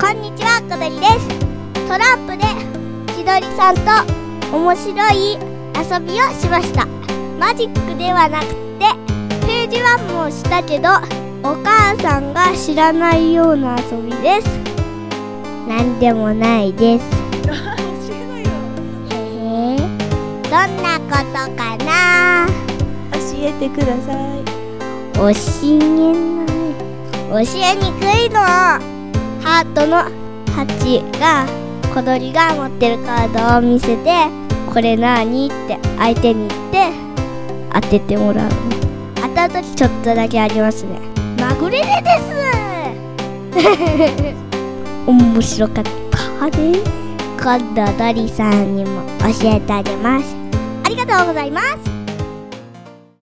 こんにちは、小鳥です。トランプで千鳥さんと面白い遊びをしました。マジックではなくてページワンもしたけど、お母さんが知らないような遊びです。なんでもないです。 教えないよ。 どんなことかな。 教えてください。 教えにくいの。ハートの8が小鳥が持ってるカードを見せて、これなーにって相手に言って当ててもらう。当たるときちょっとだけありますね。まぐれでです面白かったね。今度ドリさんにも教えてあげます。ありがとうございます。